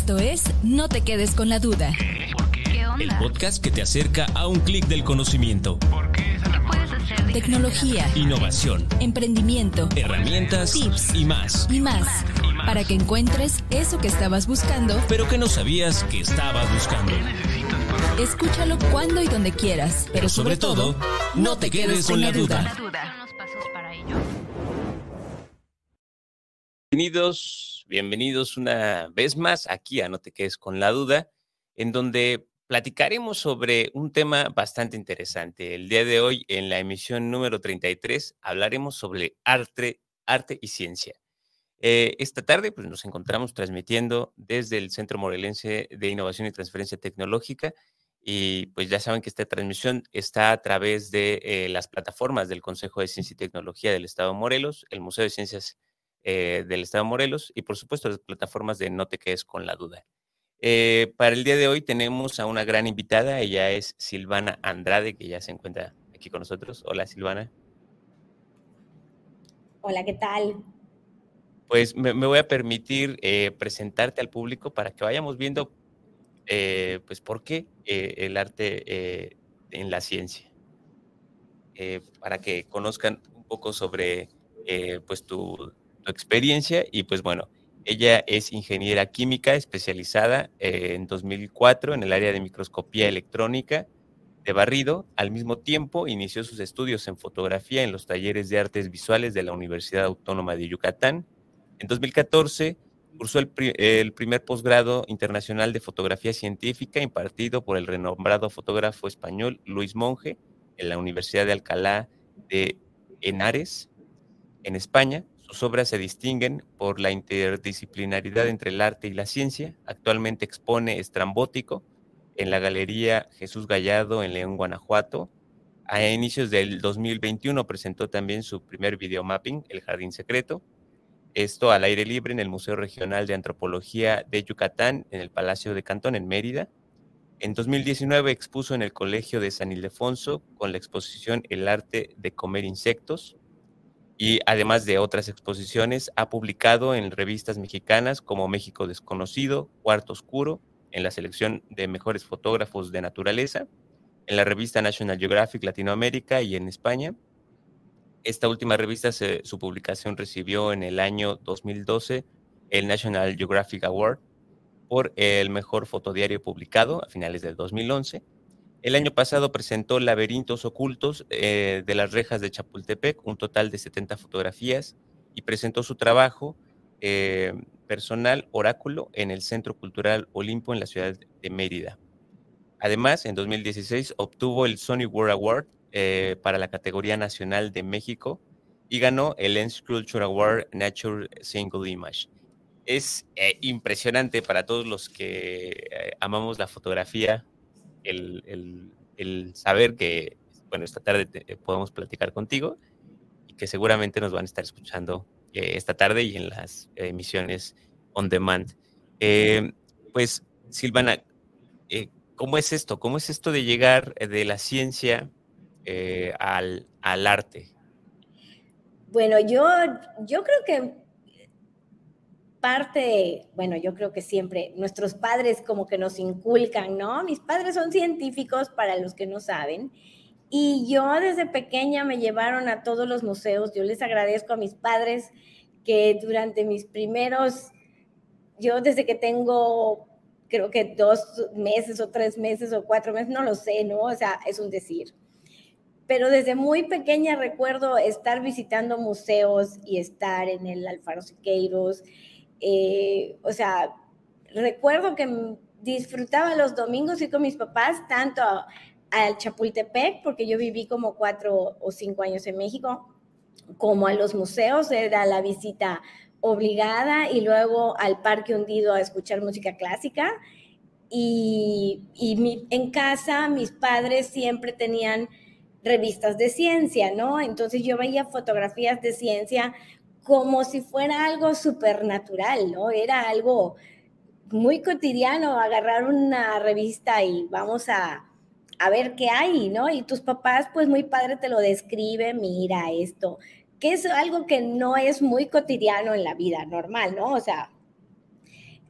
Esto es No te quedes con la duda. ¿Qué onda? El podcast que te acerca a un clic del conocimiento. ¿Qué puedes hacer diferente? Tecnología, Innovación, emprendimiento, herramientas tips y más. y más. Para que encuentres eso que estabas buscando, Pero que no sabías que estabas buscando. escúchalo cuando y donde quieras. Pero sobre todo, no te quedes con la duda. Son los pasos para ello. Bienvenidos una vez más aquí a No te quedes con la duda, en donde platicaremos sobre un tema bastante interesante. El día de hoy, en la emisión número 33, hablaremos sobre arte y ciencia. Esta tarde pues, nos encontramos transmitiendo desde el Centro Morelense de Innovación y Transferencia Tecnológica y pues ya saben que esta transmisión está a través de las plataformas del Consejo de Ciencia y Tecnología del Estado de Morelos, el Museo de Ciencias del Estado de Morelos y por supuesto las plataformas de No te quedes con la duda. Para el día de hoy tenemos a una gran invitada, ella es Silvana Andrade, que ya se encuentra aquí con nosotros. Hola Silvana. Hola, ¿qué tal? Pues me voy a permitir presentarte al público para que vayamos viendo pues por qué el arte en la ciencia, para que conozcan un poco sobre pues tu experiencia y pues bueno, ella es ingeniera química especializada en 2004 en el área de microscopía electrónica de barrido. Al mismo tiempo inició sus estudios en fotografía en los talleres de artes visuales de la Universidad Autónoma de Yucatán. En 2014 cursó el primer posgrado internacional de fotografía científica impartido por el renombrado fotógrafo español Luis Monge en la Universidad de Alcalá de Henares, en España. Sus obras se distinguen por la interdisciplinaridad entre el arte y la ciencia. Actualmente expone Estrambótico en la Galería Jesús Gallardo en León, Guanajuato. A inicios del 2021 presentó también su primer videomapping, El Jardín Secreto. Esto al aire libre en el Museo Regional de Antropología de Yucatán, en el Palacio de Cantón, en Mérida. En 2019 expuso en el Colegio de San Ildefonso con la exposición El arte de comer insectos. Y además de otras exposiciones, ha publicado en revistas mexicanas como México Desconocido, Cuarto Oscuro, en la selección de mejores fotógrafos de naturaleza, en la revista National Geographic Latinoamérica y en España. Esta última revista, su publicación recibió en el año 2012 el National Geographic Award por el mejor fotodiario publicado a finales del 2011. El año pasado presentó Laberintos Ocultos de las Rejas de Chapultepec, un total de 70 fotografías, y presentó su trabajo personal Oráculo en el Centro Cultural Olimpo en la ciudad de Mérida. Además, en 2016 obtuvo el Sony World Award para la categoría nacional de México y ganó el Lens Culture Award Nature Single Image. Es impresionante para todos los que amamos la fotografía el saber que, bueno, esta tarde podemos platicar contigo y que seguramente nos van a estar escuchando esta tarde y en las emisiones on demand. Pues, Silvana, ¿cómo es esto? ¿Cómo es esto de llegar de la ciencia al arte? Bueno, yo creo que yo creo que siempre nuestros padres como que nos inculcan, ¿no? Mis padres son científicos, para los que no saben, y yo desde pequeña me llevaron a todos los museos. Yo les agradezco a mis padres que durante yo desde que tengo, creo que 2 meses o 3 meses o 4 meses, no lo sé, ¿no? O sea, es un decir. Pero desde muy pequeña recuerdo estar visitando museos y estar en el Alfaro Siqueiros. O sea, recuerdo que disfrutaba los domingos ir con mis papás tanto al Chapultepec, porque yo viví como 4 o 5 años en México, como a los museos, era la visita obligada, y luego al Parque Hundido a escuchar música clásica. En casa mis padres siempre tenían revistas de ciencia, ¿no? Entonces yo veía fotografías de ciencia como si fuera algo supernatural, ¿no? Era algo muy cotidiano, agarrar una revista y vamos a ver qué hay, ¿no? Y tus papás, pues muy padre te lo describe, mira esto, que es algo que no es muy cotidiano en la vida normal, ¿no? O sea,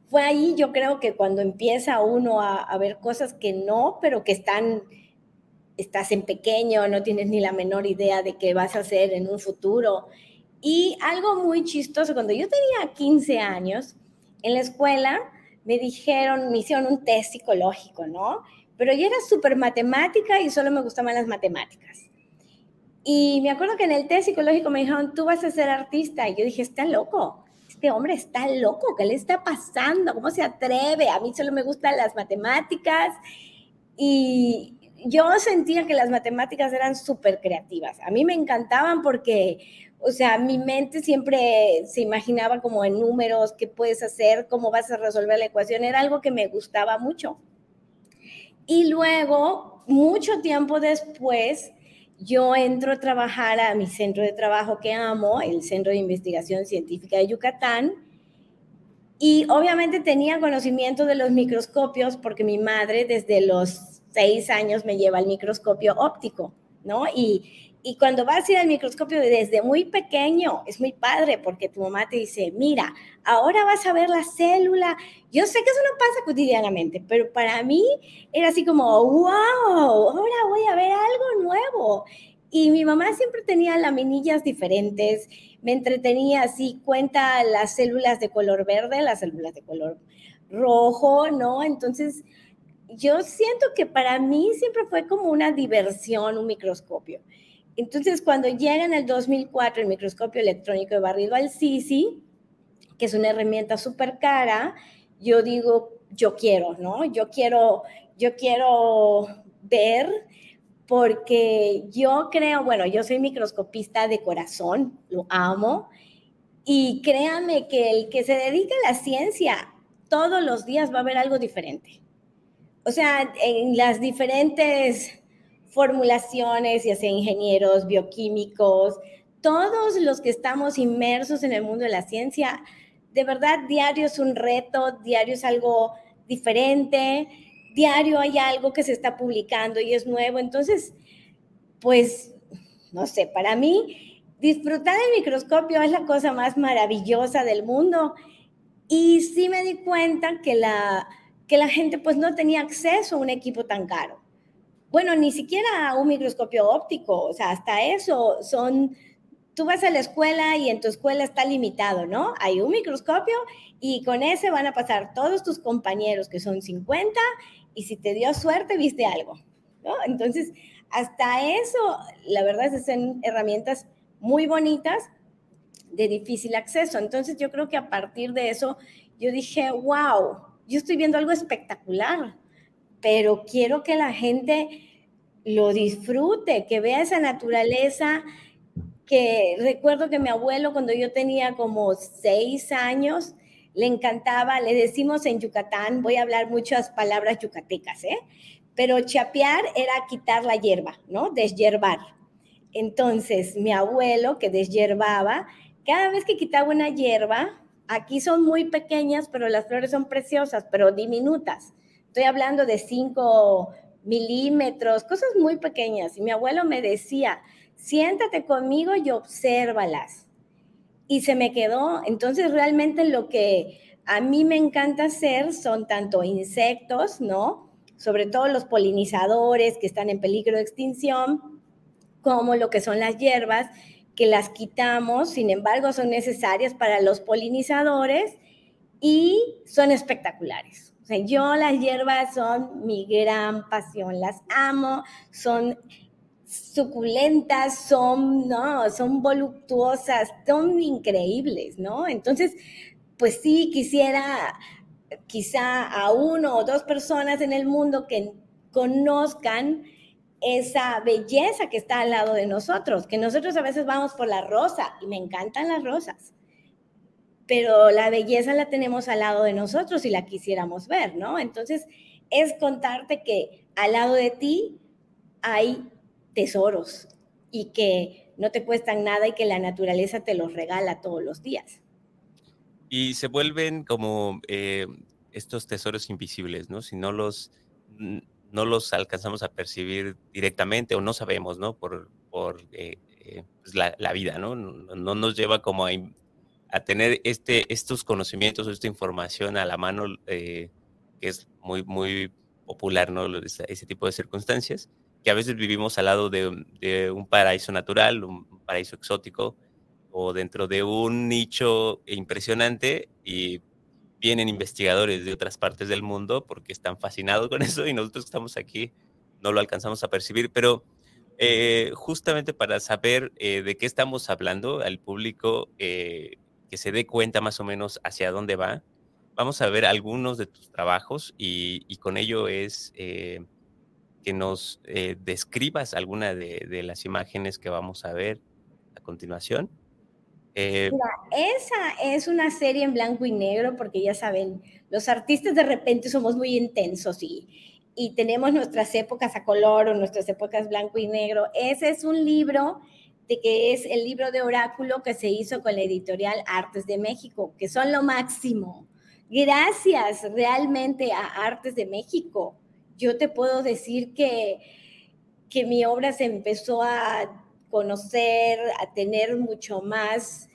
fue ahí yo creo que cuando empieza uno a ver cosas que no, pero que estás en pequeño, no tienes ni la menor idea de qué vas a hacer en un futuro. Y algo muy chistoso, cuando yo tenía 15 años, en la escuela me hicieron un test psicológico, ¿no? Pero yo era súper matemática y solo me gustaban las matemáticas. Y me acuerdo que en el test psicológico me dijeron, tú vas a ser artista. Y yo dije, está loco, este hombre está loco, ¿qué le está pasando? ¿Cómo se atreve? A mí solo me gustan las matemáticas. Y yo sentía que las matemáticas eran súper creativas. A mí me encantaban porque, o sea, mi mente siempre se imaginaba como en números, qué puedes hacer, cómo vas a resolver la ecuación. Era algo que me gustaba mucho. Y luego, mucho tiempo después, yo entro a trabajar a mi centro de trabajo que amo, el Centro de Investigación Científica de Yucatán, y obviamente tenía conocimiento de los microscopios porque mi madre desde los 6 años me lleva al microscopio óptico, ¿no? Y cuando vas a ir al microscopio desde muy pequeño, es muy padre porque tu mamá te dice, mira, ahora vas a ver la célula. Yo sé que eso no pasa cotidianamente, pero para mí era así como, wow, ahora voy a ver algo nuevo. Y mi mamá siempre tenía laminillas diferentes, me entretenía así, cuenta las células de color verde, las células de color rojo, ¿no? Entonces, yo siento que para mí siempre fue como una diversión, un microscopio. Entonces, cuando llega en el 2004 el microscopio electrónico de barrido al Sisi, que es una herramienta súper cara, yo digo, yo quiero, ¿no? Yo quiero ver, porque yo creo, bueno, yo soy microscopista de corazón, lo amo, y créanme que el que se dedica a la ciencia todos los días va a ver algo diferente. O sea, en las diferentes formulaciones, ya sea ingenieros, bioquímicos, todos los que estamos inmersos en el mundo de la ciencia, de verdad, diario es un reto, diario es algo diferente, diario hay algo que se está publicando y es nuevo. Entonces, pues, no sé, para mí, disfrutar el microscopio es la cosa más maravillosa del mundo. Y sí me di cuenta que la gente pues no tenía acceso a un equipo tan caro. Bueno, ni siquiera a un microscopio óptico, o sea, hasta eso tú vas a la escuela y en tu escuela está limitado, ¿no? Hay un microscopio y con ese van a pasar todos tus compañeros, que son 50, y si te dio suerte, viste algo, ¿no? Entonces, hasta eso, la verdad, son herramientas muy bonitas, de difícil acceso. Entonces, yo creo que a partir de eso, yo dije, wow, yo estoy viendo algo espectacular, pero quiero que la gente lo disfrute, que vea esa naturaleza, que recuerdo que mi abuelo cuando yo tenía como 6 años, le encantaba, le decimos en Yucatán, voy a hablar muchas palabras yucatecas, pero chapear era quitar la hierba, ¿no? Deshiervar. Entonces, mi abuelo que deshiervaba, cada vez que quitaba una hierba, aquí son muy pequeñas, pero las flores son preciosas, pero diminutas. Estoy hablando de 5 milímetros, cosas muy pequeñas. Y mi abuelo me decía, siéntate conmigo y obsérvalas. Y se me quedó. Entonces, realmente lo que a mí me encanta hacer son tanto insectos, ¿no? Sobre todo los polinizadores que están en peligro de extinción, como lo que son las hierbas, que las quitamos, sin embargo, son necesarias para los polinizadores y son espectaculares. O sea, yo las hierbas son mi gran pasión, las amo, son suculentas, son voluptuosas, son increíbles, ¿no? Entonces, pues sí, quizá a 1 o 2 personas en el mundo que conozcan esa belleza que está al lado de nosotros, que nosotros a veces vamos por la rosa y me encantan las rosas, pero la belleza la tenemos al lado de nosotros si la quisiéramos ver, ¿no? Entonces, es contarte que al lado de ti hay tesoros y que no te cuestan nada y que la naturaleza te los regala todos los días. Y se vuelven como estos tesoros invisibles, ¿no? Si no los alcanzamos a percibir directamente o no sabemos, ¿no? Por pues la vida, ¿no? No nos lleva como a tener estos conocimientos o esta información a la mano, que es muy, muy popular, ¿no? Ese tipo de circunstancias, que a veces vivimos al lado de un paraíso natural, un paraíso exótico, o dentro de un nicho impresionante, y vienen investigadores de otras partes del mundo porque están fascinados con eso, y nosotros que estamos aquí no lo alcanzamos a percibir, pero justamente para saber de qué estamos hablando al público, que se dé cuenta más o menos hacia dónde va, vamos a ver algunos de tus trabajos, y con ello es que nos describas alguna de las imágenes que vamos a ver a continuación. Mira, esa es una serie en blanco y negro porque ya saben, los artistas de repente somos muy intensos y tenemos nuestras épocas a color o nuestras épocas blanco y negro. Ese es un libro que es el libro de Oráculo que se hizo con la editorial Artes de México, que son lo máximo. Gracias realmente a Artes de México, yo te puedo decir que mi obra se empezó a conocer, a tener mucho más,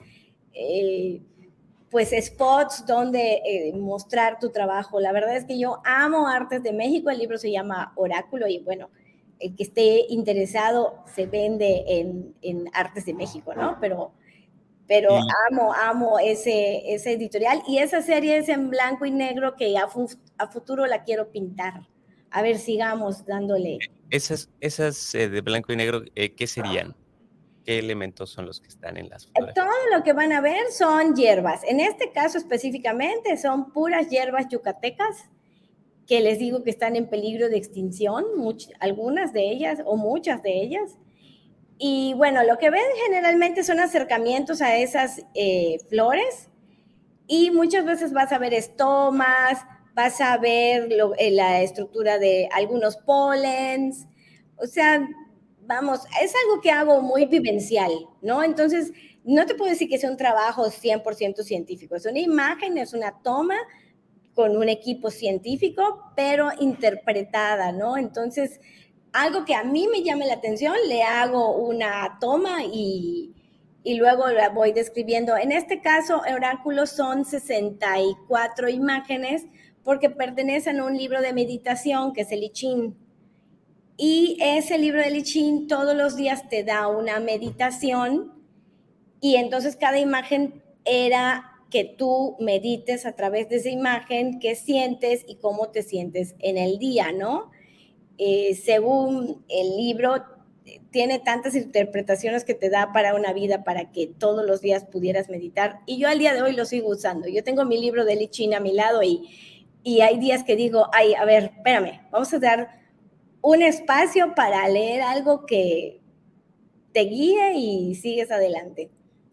pues, spots donde mostrar tu trabajo. La verdad es que yo amo Artes de México, el libro se llama Oráculo y bueno, el que esté interesado se vende en Artes de México, ¿no? Pero amo ese editorial y esa serie es en blanco y negro que a futuro la quiero pintar. A ver, sigamos dándole. Esas de blanco y negro, ¿qué serían? ¿Qué elementos son los que están en las fotografías? Todo lo que van a ver son hierbas. En este caso específicamente son puras hierbas yucatecas que les digo que están en peligro de extinción, algunas de ellas o muchas de ellas. Y bueno, lo que ven generalmente son acercamientos a esas flores y muchas veces vas a ver estomas, vas a ver la estructura de algunos polens, o sea, vamos, es algo que hago muy vivencial, ¿no? Entonces, no te puedo decir que sea un trabajo 100% científico, es una imagen, es una toma con un equipo científico, pero interpretada, ¿no? Entonces, algo que a mí me llame la atención, le hago una toma y luego la voy describiendo. En este caso, Oráculo son 64 imágenes porque pertenecen a un libro de meditación que es el I Ching. Y ese libro del I Ching todos los días te da una meditación y entonces cada imagen era que tú medites a través de esa imagen, qué sientes y cómo te sientes en el día, ¿no? Según el libro, tiene tantas interpretaciones que te da para una vida, para que todos los días pudieras meditar. Y yo al día de hoy lo sigo usando. Yo tengo mi libro de I Ching a mi lado y hay días que digo, ay, a ver, espérame, vamos a dar un espacio para leer algo que te guíe y sigues adelante.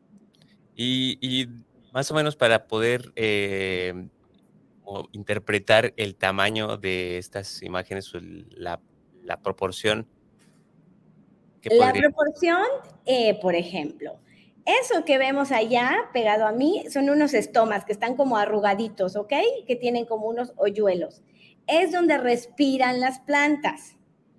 Y más o menos para poder interpretar el tamaño de estas imágenes, la proporción. La proporción, por ejemplo, eso que vemos allá pegado a mí son unos estomas que están como arrugaditos, ¿ok? Que tienen como unos hoyuelos. Es donde respiran las plantas.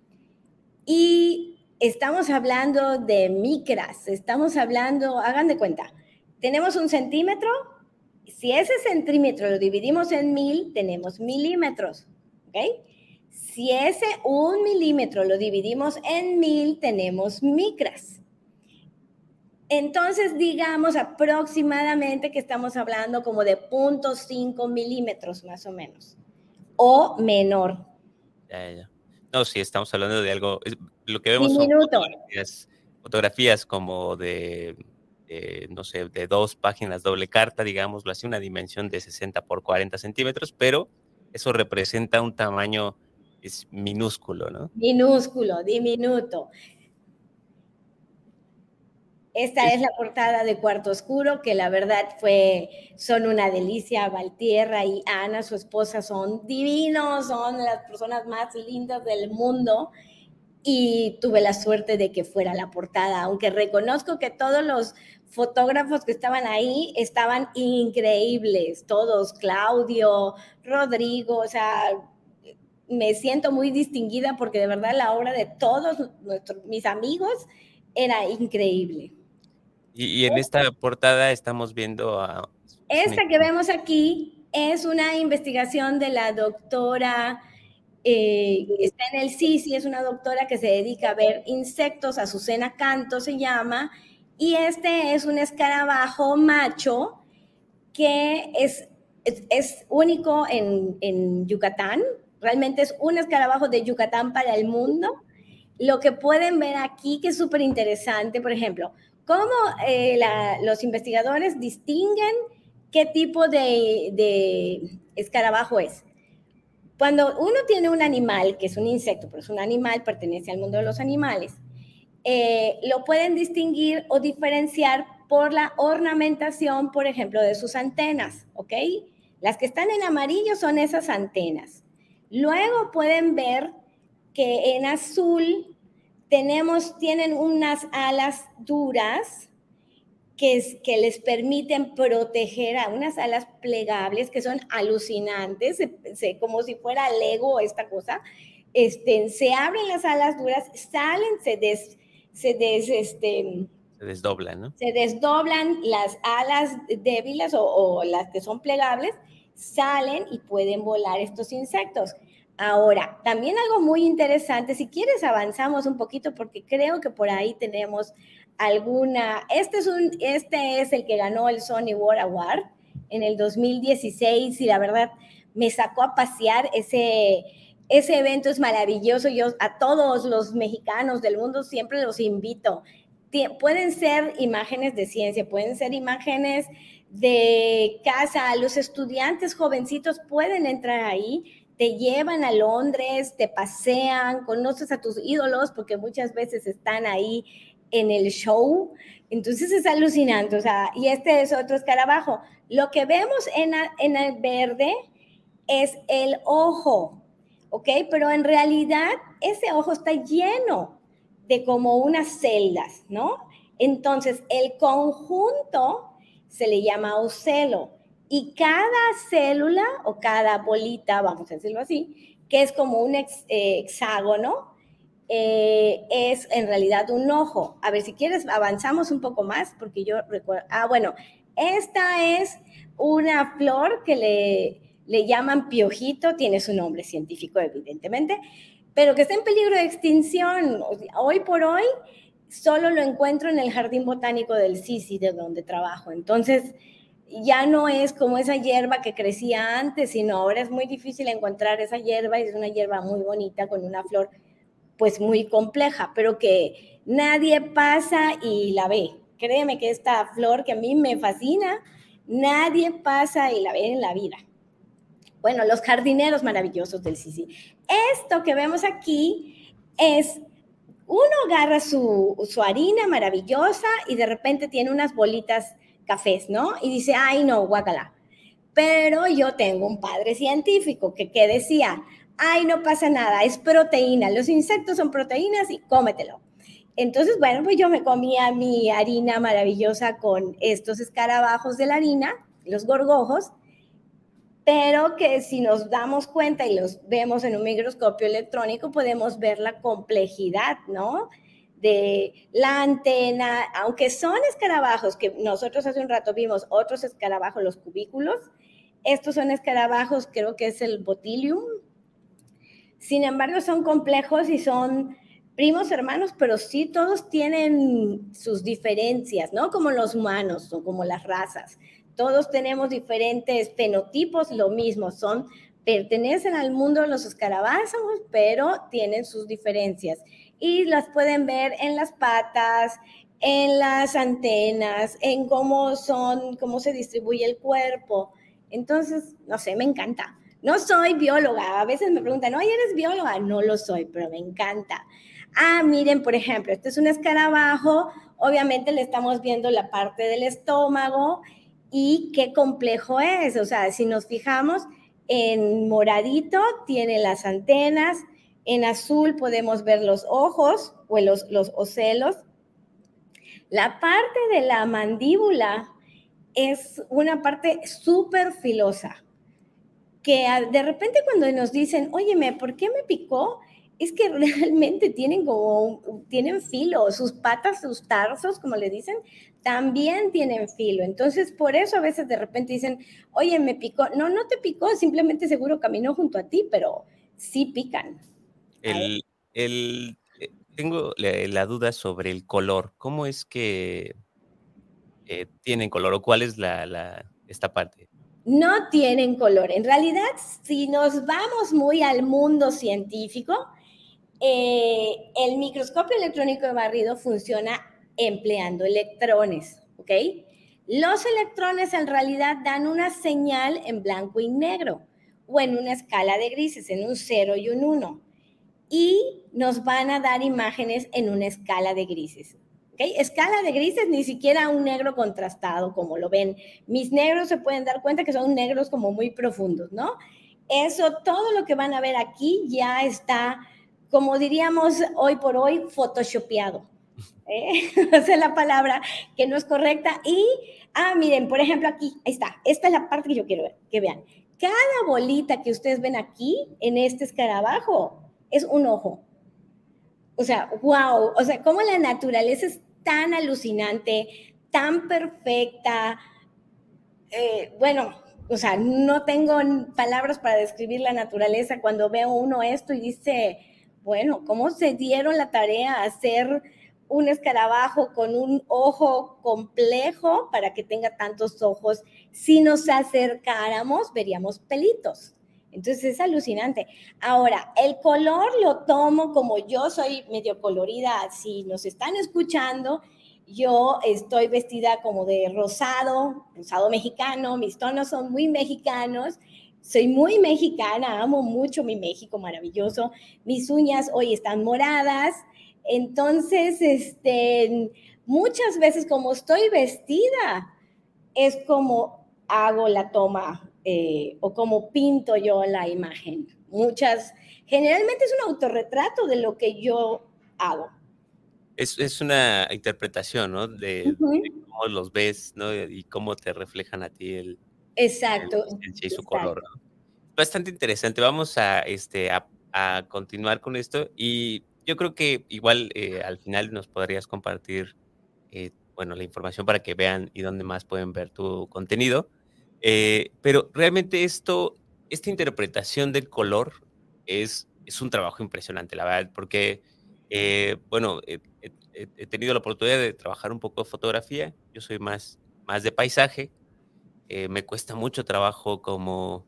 Y estamos hablando de micras, estamos hablando, hagan de cuenta, tenemos 1 centímetro, si ese centímetro lo dividimos en 1000, tenemos milímetros, ¿ok? Si ese 1 milímetro lo dividimos en 1000, tenemos micras. Entonces, digamos aproximadamente que estamos hablando como de 0.5 milímetros más o menos, o menor. Ya. No, sí, estamos hablando de algo, lo que vemos Diminuto. son fotografías como de, no sé, de 2 páginas doble carta, digámoslo así, una dimensión de 60 por 40 centímetros, pero eso representa un tamaño es minúsculo, ¿no? Minúsculo, diminuto. Esta es la portada de Cuarto Oscuro, que la verdad son una delicia. Valtierra y Ana, su esposa, son divinos, son las personas más lindas del mundo. Y tuve la suerte de que fuera la portada, aunque reconozco que todos los fotógrafos que estaban ahí estaban increíbles, todos, Claudio, Rodrigo, o sea, me siento muy distinguida porque de verdad la obra de todos mis amigos era increíble. Y en esta portada estamos viendo a... Esta que vemos aquí es una investigación de la doctora, está en el CICI, es una doctora que se dedica a ver insectos, Azucena Canto se llama, y este es un escarabajo macho que es único en Yucatán, realmente es un escarabajo de Yucatán para el mundo. Lo que pueden ver aquí, que es súper interesante, por ejemplo, cómo los investigadores distinguen qué tipo de escarabajo es. Cuando uno tiene un animal, que es un insecto, pero es un animal, pertenece al mundo de los animales, lo pueden distinguir o diferenciar por la ornamentación, por ejemplo, de sus antenas, ¿ok? Las que están en amarillo son esas antenas. Luego pueden ver que en azul tienen unas alas duras que les permiten proteger, a unas alas plegables que son alucinantes, como si fuera Lego esta cosa. Se abren las alas duras, salen, se desdoblan, ¿no? Se desdoblan las alas débiles o las que son plegables, salen y pueden volar estos insectos. Ahora, también algo muy interesante, si quieres avanzamos un poquito porque creo que por ahí tenemos alguna, este es el que ganó el Sony World Award en el 2016 y la verdad me sacó a pasear. Ese evento es maravilloso. Yo a todos los mexicanos del mundo siempre los invito. Pueden ser imágenes de ciencia, pueden ser imágenes de casa. Los estudiantes jovencitos pueden entrar ahí, te llevan a Londres, te pasean, conoces a tus ídolos porque muchas veces están ahí en el show. Entonces es alucinante, o sea, y este es otro escarabajo. Lo que vemos en el verde es el ojo, ¿ok? Pero en realidad ese ojo está lleno de como unas celdas, ¿no? Entonces el conjunto se le llama ocelo y cada célula o cada bolita, vamos a decirlo así, que es como un hexágono, es en realidad un ojo. A ver, si quieres avanzamos un poco más, porque yo recuerdo, bueno, esta es una flor que le llaman piojito, tiene su nombre científico evidentemente, pero que está en peligro de extinción. Hoy por hoy solo lo encuentro en el Jardín Botánico del CICI, de donde trabajo. Entonces, ya no es como esa hierba que crecía antes, sino ahora es muy difícil encontrar esa hierba y es una hierba muy bonita con una flor pues muy compleja, pero que nadie pasa y la ve. Créeme que esta flor que a mí me fascina, nadie pasa y la ve en la vida. Bueno, los jardineros maravillosos del CICI. Esto que vemos aquí es, uno agarra su harina maravillosa y de repente tiene unas bolitas cafés, ¿no? Y dice, ay no, guácala. Pero yo tengo un padre científico que decía, ay, no pasa nada, es proteína, los insectos son proteínas y cómetelo. Entonces, bueno, pues yo me comía mi harina maravillosa con estos escarabajos de la harina, los gorgojos, pero que si nos damos cuenta y los vemos en un microscopio electrónico, podemos ver la complejidad, ¿no? De la antena, aunque son escarabajos, que nosotros hace un rato vimos otros escarabajos, los cubículos, estos son escarabajos, creo que es el Botylium. Sin embargo, son complejos y son primos hermanos, pero sí todos tienen sus diferencias, ¿no? Como los humanos o como las razas. Todos tenemos diferentes fenotipos, lo mismo, pertenecen al mundo de los escarabajos, pero tienen sus diferencias. Y las pueden ver en las patas, en las antenas, en cómo se distribuye el cuerpo. Entonces, no sé, me encanta. No soy bióloga, a veces me preguntan, oye, ¿eres bióloga? No lo soy, pero me encanta. Miren, por ejemplo, este es un escarabajo, obviamente le estamos viendo la parte del estómago y qué complejo es. O sea, si nos fijamos, en moradito tiene las antenas, en azul podemos ver los ojos o los ocelos. La parte de la mandíbula es una parte súper filosa, que de repente cuando nos dicen, óyeme, ¿por qué me picó? es que realmente tienen filo, sus patas, sus tarsos, como le dicen, también tienen filo. Entonces, por eso a veces de repente dicen, oye, me picó. No, no te picó, simplemente seguro caminó junto a ti, pero sí pican. Tengo la duda sobre el color. ¿Cómo es que tienen color o cuál es esta parte? No tienen color. En realidad, si nos vamos muy al mundo científico, el microscopio electrónico de barrido funciona empleando electrones, ¿ok? Los electrones en realidad dan una señal en blanco y negro o en una escala de grises, en un 0 y un 1. Y nos van a dar imágenes en una escala de grises. ¿Okay? Escala de grises, ni siquiera un negro contrastado, como lo ven. Mis negros se pueden dar cuenta que son negros como muy profundos, ¿no? Eso, todo lo que van a ver aquí ya está, como diríamos hoy por hoy, photoshopeado. Esa es la palabra que no es correcta. Y, miren, por ejemplo, aquí, ahí está. Esta es la parte que yo quiero ver, que vean. Cada bolita que ustedes ven aquí, en este escarabajo, es un ojo. O sea, wow. O sea, cómo la naturaleza es tan alucinante, tan perfecta. Bueno, o sea, no tengo palabras para describir la naturaleza cuando veo uno esto y dice, bueno, ¿cómo se dieron la tarea a hacer un escarabajo con un ojo complejo para que tenga tantos ojos? Si nos acercáramos, veríamos pelitos. Entonces es alucinante. Ahora, el color lo tomo como yo soy medio colorida. Si nos están escuchando, yo estoy vestida como de rosado mexicano. Mis tonos son muy mexicanos. Soy muy mexicana, amo mucho mi México maravilloso. Mis uñas hoy están moradas. Entonces, muchas veces como estoy vestida, es como hago la toma o como pinto yo la imagen. Generalmente es un autorretrato de lo que yo hago. Es una interpretación, ¿no? De cómo los ves, ¿no? Y cómo te reflejan a ti Exacto. y su color, ¿no? Bastante interesante. Vamos a continuar con esto y yo creo que igual al final nos podrías compartir, bueno, la información para que vean y dónde más pueden ver tu contenido. Pero realmente esta interpretación del color es un trabajo impresionante, la verdad, porque, bueno, he tenido la oportunidad de trabajar un poco de fotografía. Yo soy más de paisaje. Me cuesta mucho trabajo como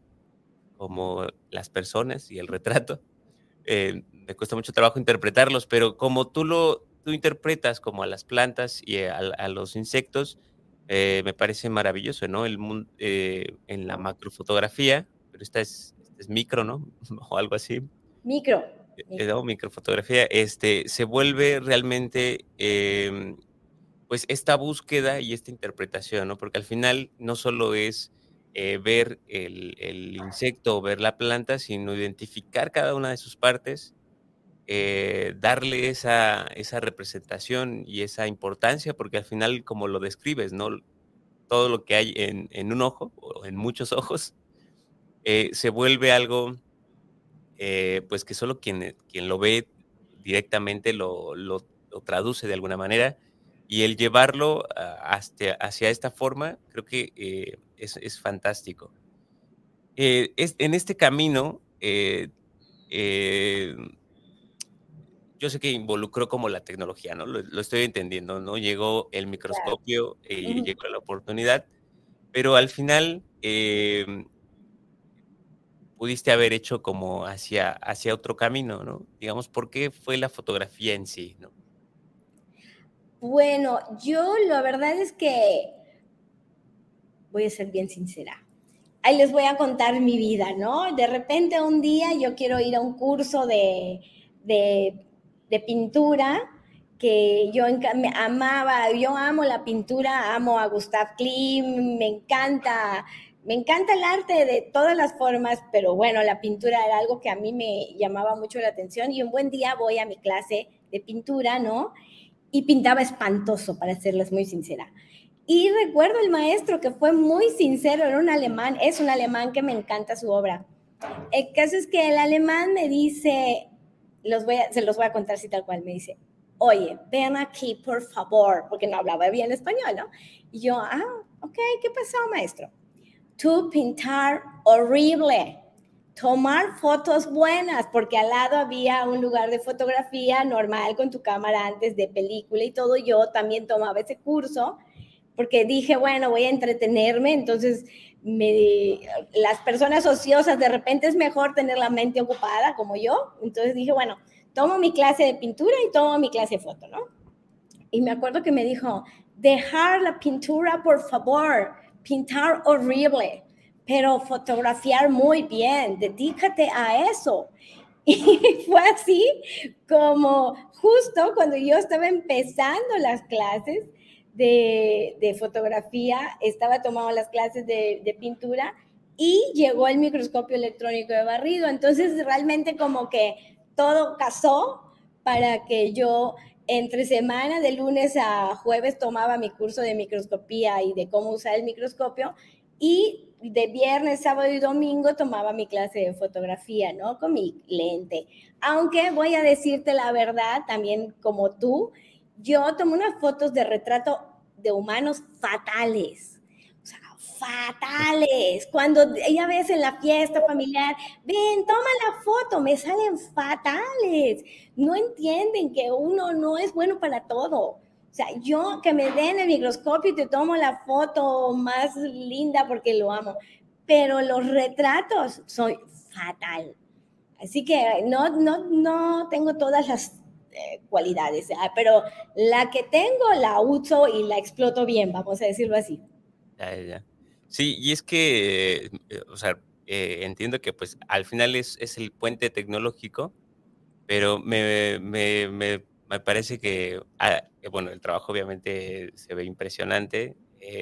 las personas y el retrato. Me cuesta mucho trabajo interpretarlos, pero como tú interpretas como a las plantas y a los insectos, me parece maravilloso, ¿no? El mundo en la macrofotografía, pero esta es micro, ¿no? O algo así. Micro. No, microfotografía, se vuelve realmente, pues, esta búsqueda y esta interpretación, ¿no? Porque al final no solo es ver el insecto o ver la planta, sino identificar cada una de sus partes, darle esa representación y esa importancia, porque al final, como lo describes, ¿no? Todo lo que hay en un ojo o en muchos ojos, se vuelve algo, pues, que solo quien lo ve directamente lo traduce de alguna manera, y el llevarlo hacia esta forma, creo que es fantástico. En este camino, yo sé que involucró como la tecnología, ¿no? Lo estoy entendiendo, ¿no? Llegó el microscopio, llegó la oportunidad, pero al final, pudiste haber hecho como hacia otro camino, ¿no? Digamos, ¿por qué fue la fotografía en sí, no? Bueno, yo la verdad es que voy a ser bien sincera. Ahí les voy a contar mi vida, ¿no? De repente un día yo quiero ir a un curso de pintura que yo amaba, yo amo la pintura, amo a Gustav Klimt, me encanta el arte de todas las formas, pero bueno, la pintura era algo que a mí me llamaba mucho la atención y un buen día voy a mi clase de pintura, ¿no? Y pintaba espantoso, para serles muy sincera. Y recuerdo el maestro que fue muy sincero, era un alemán, es un alemán que me encanta su obra. El caso es que el alemán me dice, se los voy a contar así tal cual. Me dice, oye, ven aquí, por favor, porque no hablaba bien español, ¿no? Y yo, ok, ¿qué pasó, maestro? Tú pintar horrible, tomar fotos buenas, porque al lado había un lugar de fotografía normal con tu cámara antes de película y todo. Yo también tomaba ese curso, porque dije, bueno, voy a entretenerme, entonces las personas ociosas de repente es mejor tener la mente ocupada como yo, entonces dije, bueno, tomo mi clase de pintura y tomo mi clase de foto, ¿no? Y me acuerdo que me dijo, dejar la pintura, por favor, pintar horrible, pero fotografiar muy bien, dedícate a eso. Y fue así como justo cuando yo estaba empezando las clases de fotografía, estaba tomando las clases de pintura y llegó el microscopio electrónico de barrido. Entonces realmente como que todo casó para que yo entre semana, de lunes a jueves, tomaba mi curso de microscopía y de cómo usar el microscopio, y de viernes, sábado y domingo tomaba mi clase de fotografía, ¿no? Con mi lente. Aunque voy a decirte la verdad, también como tú, yo tomo unas fotos de retrato de humanos fatales. O sea, fatales. Cuando ya ves en la fiesta familiar, ven, toma la foto, me salen fatales. No entienden que uno no es bueno para todo. O sea, yo que me den el microscopio y te tomo la foto más linda porque lo amo, pero los retratos soy fatal. Así que no tengo todas las cualidades, pero la que tengo la uso y la exploto bien, vamos a decirlo así. Ya. Sí, y es que, o sea, entiendo que pues al final es el puente tecnológico, pero me parece que, bueno, el trabajo obviamente se ve impresionante.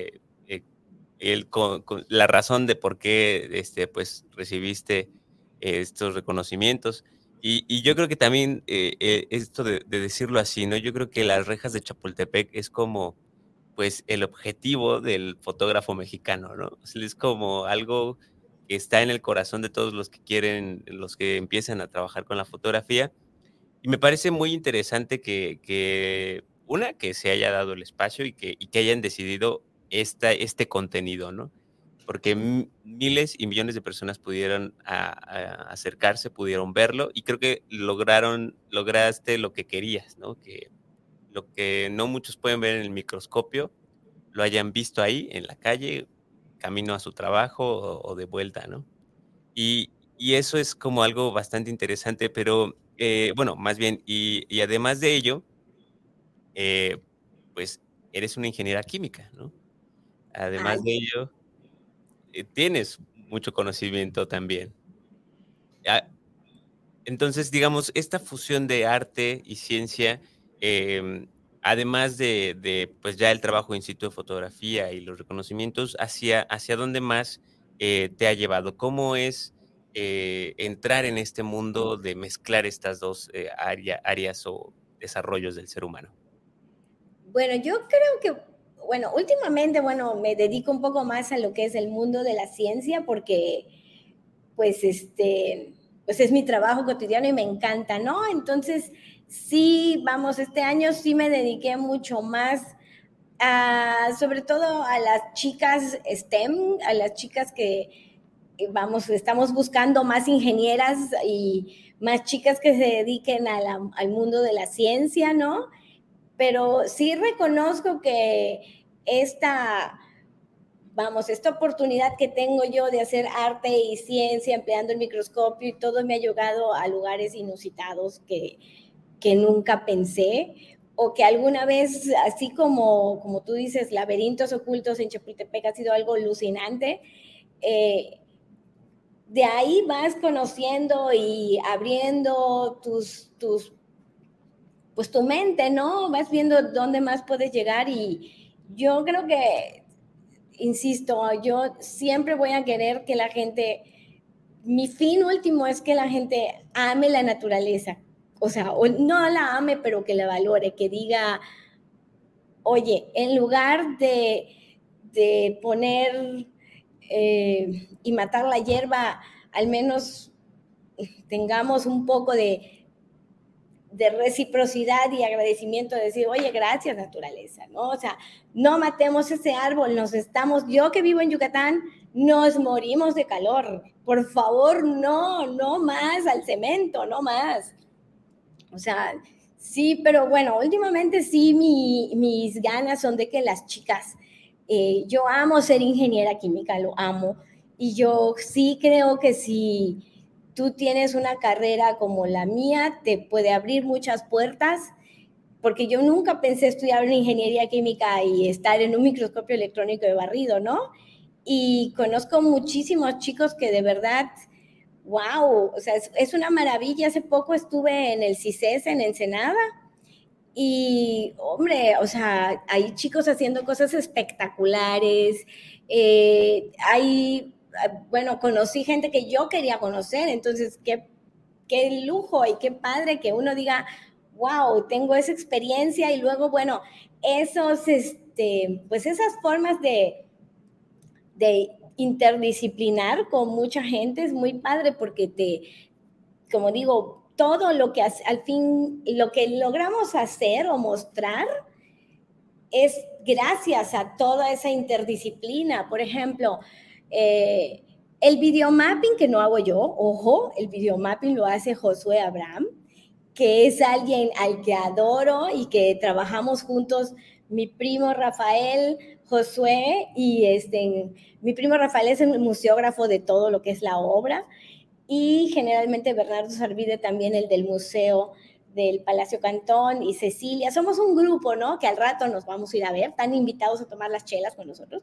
La razón de por qué pues, recibiste estos reconocimientos. Y yo creo que también esto de decirlo así, ¿no? Yo creo que las rejas de Chapultepec es como, pues, el objetivo del fotógrafo mexicano, ¿no? O sea, es como algo que está en el corazón de todos los que quieren, los que empiezan a trabajar con la fotografía. Y me parece muy interesante que se haya dado el espacio y que hayan decidido este contenido, ¿no? Porque miles y millones de personas pudieron acercarse, pudieron verlo, y creo que lograste lo que querías, ¿no? Que lo que no muchos pueden ver en el microscopio, lo hayan visto ahí en la calle, camino a su trabajo o de vuelta, ¿no? Y eso es como algo bastante interesante, pero, bueno, más bien, y además de ello, eh, pues, eres una ingeniera química, ¿no? Ay, Además de ello, tienes mucho conocimiento también. Ah, entonces, digamos, esta fusión de arte y ciencia, además pues, ya el trabajo in situ de fotografía y los reconocimientos, ¿hacia dónde más, te ha llevado? ¿Cómo es, entrar en este mundo de mezclar estas 2 áreas o desarrollos del ser humano? bueno, yo creo que, bueno, últimamente, bueno, me dedico un poco más a lo que es el mundo de la ciencia porque, pues, pues es mi trabajo cotidiano y me encanta, ¿no? Entonces, sí, vamos, este año sí me dediqué mucho más sobre todo a las chicas STEM, a las chicas que, vamos, estamos buscando más ingenieras y más chicas que se dediquen al mundo de la ciencia, ¿no? Pero sí reconozco que esta oportunidad que tengo yo de hacer arte y ciencia empleando el microscopio y todo me ha llegado a lugares inusitados que nunca pensé, o que alguna vez, así como tú dices, laberintos ocultos en Chapultepec ha sido algo alucinante. De ahí vas conociendo y abriendo pues tu mente, ¿no? Vas viendo dónde más puedes llegar, y yo creo que, insisto, yo siempre voy a querer que la gente, mi fin último es que la gente ame la naturaleza, o sea, o no la ame, pero que la valore, que diga, oye, en lugar de poner y matar la hierba, al menos tengamos un poco de reciprocidad y agradecimiento, de decir, oye, gracias naturaleza, ¿no? O sea, no matemos ese árbol, yo que vivo en Yucatán, nos morimos de calor. Por favor, no más al cemento, no más. O sea, sí, pero bueno, últimamente sí mis ganas son de que las chicas, yo amo ser ingeniera química, lo amo, y yo sí creo que si tú tienes una carrera como la mía, te puede abrir muchas puertas, porque yo nunca pensé estudiar una ingeniería química y estar en un microscopio electrónico de barrido, ¿no? Y conozco muchísimos chicos que de verdad, wow, o sea, es una maravilla. Hace poco estuve en el CICES en Ensenada y, hombre, o sea, hay chicos haciendo cosas espectaculares, bueno, conocí gente que yo quería conocer, entonces, qué lujo y qué padre que uno diga, wow, tengo esa experiencia y luego, bueno, pues esas formas de interdisciplinar con mucha gente es muy padre porque como digo, todo lo que al fin, lo que logramos hacer o mostrar es gracias a toda esa interdisciplina. Por ejemplo, el videomapping que no hago yo, ojo, el videomapping lo hace Josué Abraham, que es alguien al que adoro y que trabajamos juntos, mi primo Rafael, Josué, y mi primo Rafael es el museógrafo de todo lo que es la obra, y generalmente Bernardo Sarvide también, el del museo del Palacio Cantón, y Cecilia. Somos un grupo, ¿no? Que al rato nos vamos a ir a ver, están invitados a tomar las chelas con nosotros.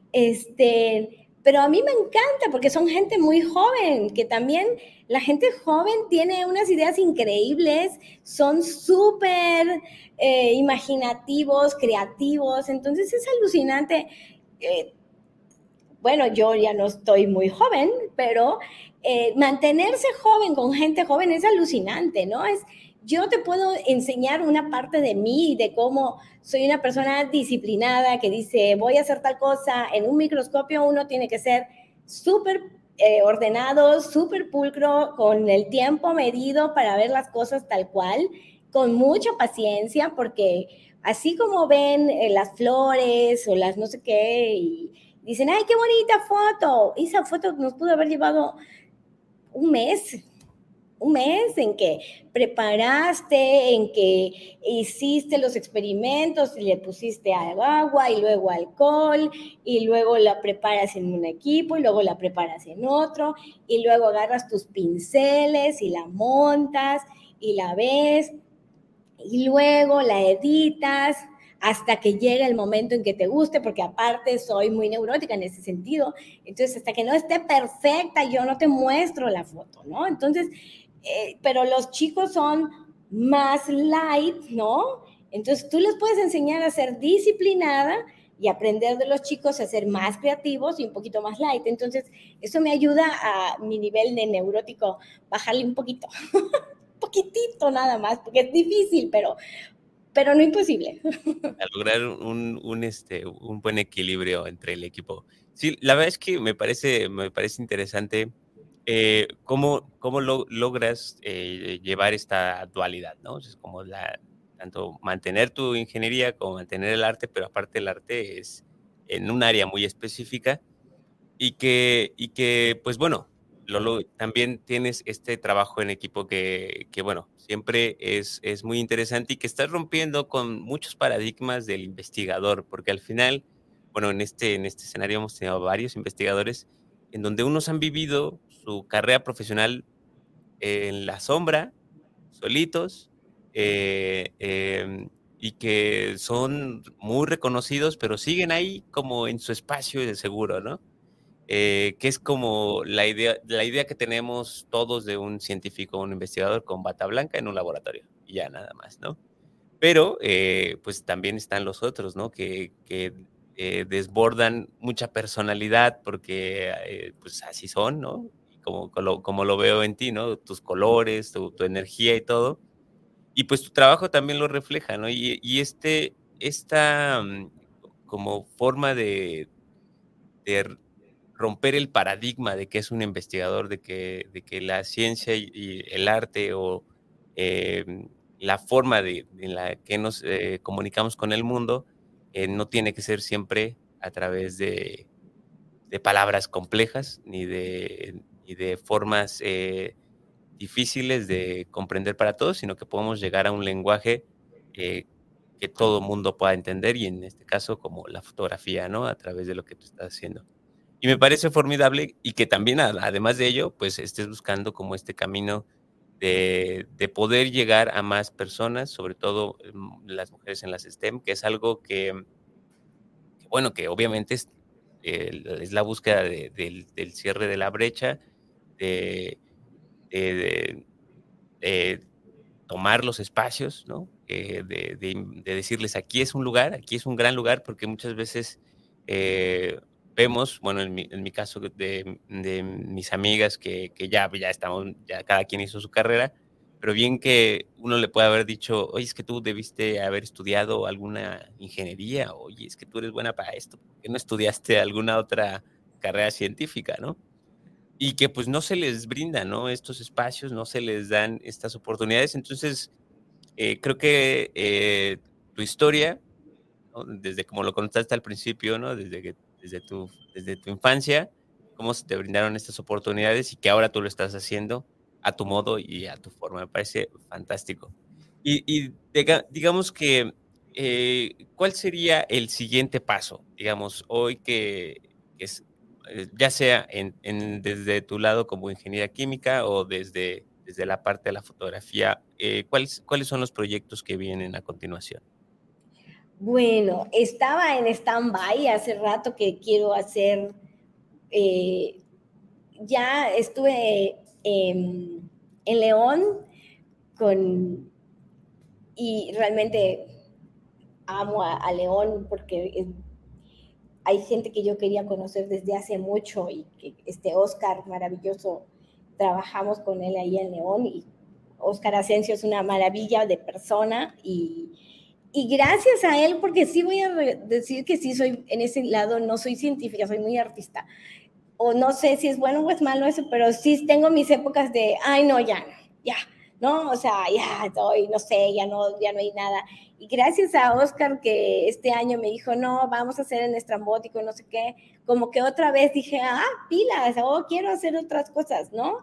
Pero a mí me encanta porque son gente muy joven, que también la gente joven tiene unas ideas increíbles, son súper imaginativos, creativos, entonces es alucinante. Bueno, yo ya no estoy muy joven, pero mantenerse joven con gente joven es alucinante, ¿no? Yo te puedo enseñar una parte de mí, de cómo soy una persona disciplinada que dice, voy a hacer tal cosa. En un microscopio uno tiene que ser súper ordenado, súper pulcro, con el tiempo medido para ver las cosas tal cual, con mucha paciencia, porque así como ven las flores o las no sé qué, y dicen, ay, qué bonita foto. Esa foto nos pudo haber llevado un mes en que preparaste, en que hiciste los experimentos y le pusiste agua y luego alcohol y luego la preparas en un equipo y luego la preparas en otro y luego agarras tus pinceles y la montas y la ves y luego la editas hasta que llegue el momento en que te guste, porque aparte soy muy neurótica en ese sentido, entonces hasta que no esté perfecta yo no te muestro la foto, ¿no? Entonces, pero los chicos son más light, ¿no? Entonces tú les puedes enseñar a ser disciplinada y aprender de los chicos a ser más creativos y un poquito más light. Entonces, eso me ayuda a mi nivel de neurótico bajarle un poquito, poquitito nada más, porque es difícil, pero no imposible. A lograr un buen equilibrio entre el equipo. Sí, la verdad es que me parece interesante cómo logras llevar esta dualidad, ¿no? Es como tanto mantener tu ingeniería como mantener el arte, pero aparte el arte es en un área muy específica y que pues bueno, también tienes este trabajo en equipo que bueno, siempre es muy interesante y que estás rompiendo con muchos paradigmas del investigador, porque al final, bueno, en este escenario hemos tenido varios investigadores en donde unos han vivido su carrera profesional en la sombra, solitos, y que son muy reconocidos, pero siguen ahí como en su espacio de seguro, ¿no? Que es como la idea que tenemos todos de un científico, un investigador con bata blanca en un laboratorio, y ya nada más, ¿no? Pero, pues también están los otros, ¿no? Que desbordan mucha personalidad porque, pues así son, ¿no? Como lo veo en ti, ¿no? Tus colores, tu energía y todo. Y pues tu trabajo también lo refleja, ¿no? Y esta como forma de romper el paradigma de que es un investigador, de que la ciencia y el arte o la forma en la que nos comunicamos con el mundo no tiene que ser siempre a través de palabras complejas ni de formas difíciles de comprender para todos, sino que podemos llegar a un lenguaje eh, que todo mundo pueda entender y en este caso como la fotografía, ¿no? A través de lo que tú estás haciendo. Y me parece formidable y que también, además de ello, pues estés buscando como este camino de poder llegar a más personas, sobre todo las mujeres en las STEM, que es algo bueno, que obviamente es la búsqueda del cierre de la brecha, de, de- de tomar los espacios, ¿no? De decirles, aquí es un lugar, aquí es un gran lugar, porque muchas veces vemos, bueno, en mi caso de mis amigas que ya estamos, ya cada quien hizo su carrera, pero bien que uno le puede haber dicho, oye, es que tú debiste haber estudiado alguna ingeniería, oye, es que tú eres buena para esto, ¿por qué no estudiaste alguna otra carrera científica, ¿no? Y que pues no se les brinda, ¿no? Estos espacios, no se les dan estas oportunidades. Entonces, creo que tu historia, ¿no? Desde como lo contaste al principio, ¿no? Desde tu infancia, cómo se te brindaron estas oportunidades y que ahora tú lo estás haciendo a tu modo y a tu forma. Me parece fantástico. Digamos que, ¿cuál sería el siguiente paso? Digamos, hoy que es, ya sea desde tu lado como ingeniera química o desde la parte de la fotografía, ¿cuáles son los proyectos que vienen a continuación? Bueno, estaba en stand-by hace rato que quiero hacer, eh, ya estuve en León con, y realmente amo a León porque hay gente que yo quería conocer desde hace mucho y que este Oscar maravilloso, trabajamos con él ahí en León y Oscar Asensio es una maravilla de persona y gracias a él, porque sí voy a decir que sí soy en ese lado, no soy científica, soy muy artista, o no sé si es bueno o es malo eso, pero sí tengo mis épocas de, ay, no, ya, ya, ¿no? O sea, ya estoy, no sé, ya no hay nada. Y gracias a Oscar que este año me dijo, no, vamos a hacer en estrambótico, no sé qué, como que otra vez dije, pilas, quiero hacer otras cosas, ¿no?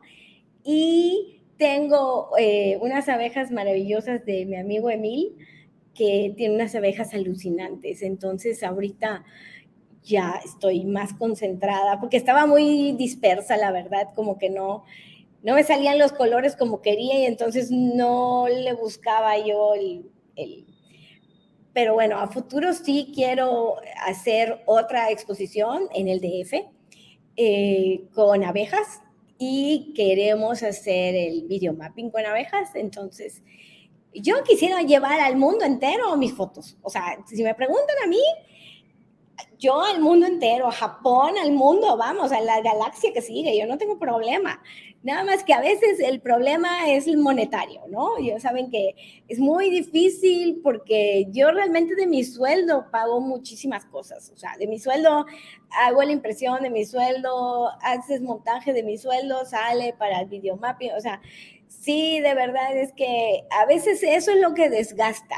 Y tengo unas abejas maravillosas de mi amigo Emil, que tiene unas abejas alucinantes. Entonces, ahorita ya estoy más concentrada, porque estaba muy dispersa, la verdad, como que no me salían los colores como quería y entonces no le buscaba yo el. Pero bueno, a futuro sí quiero hacer otra exposición en el DF con abejas y queremos hacer el videomapping con abejas, entonces yo quisiera llevar al mundo entero mis fotos. O sea, si me preguntan a mí, yo al mundo entero, a Japón, al mundo, vamos, a la galaxia que sigue, yo no tengo problema. Nada más que a veces el problema es el monetario, ¿no? Ya saben que es muy difícil porque yo realmente de mi sueldo pago muchísimas cosas. O sea, de mi sueldo hago la impresión, de mi sueldo haces montaje, de mi sueldo sale para el videomapping. O sea, sí, de verdad es que a veces eso es lo que desgasta